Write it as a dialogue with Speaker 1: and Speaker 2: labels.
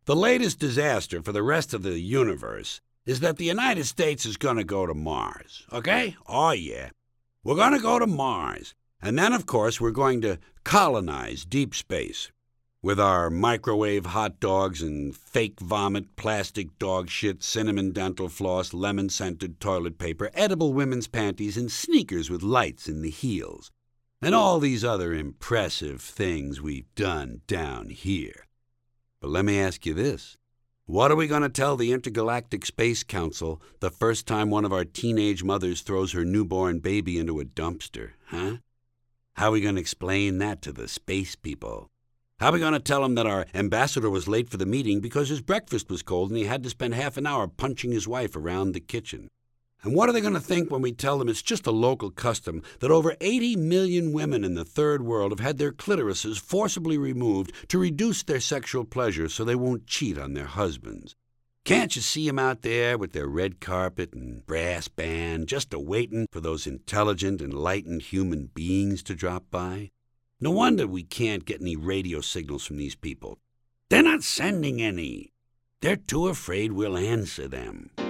Speaker 1: The latest disaster for the rest of the universe is that the United States is going to go to Mars, okay? Oh, yeah. We're going to go to Mars. And then, of course, we're going to colonize deep space. With our microwave hot dogs and fake vomit, plastic dog shit, cinnamon dental floss, lemon-scented toilet paper, edible women's panties, and sneakers with lights in the heels. And all these other impressive things we've done down here. But let me ask you this. What are we going to tell the Intergalactic Space Council the first time one of our teenage mothers throws her newborn baby into a dumpster, huh? How are we going to explain that to the space people? How are we going to tell them that our ambassador was late for the meeting because his breakfast was cold and he had to spend half an hour punching his wife around the kitchen? And what are they going to think when we tell them it's just a local custom that over 80 million women in the third world have had their clitorises forcibly removed to reduce their sexual pleasure so they won't cheat on their husbands? Can't you see them out there with their red carpet and brass band just a-waiting for those intelligent, enlightened human beings to drop by? No wonder we can't get any radio signals from these people. They're not sending any. They're too afraid we'll answer them.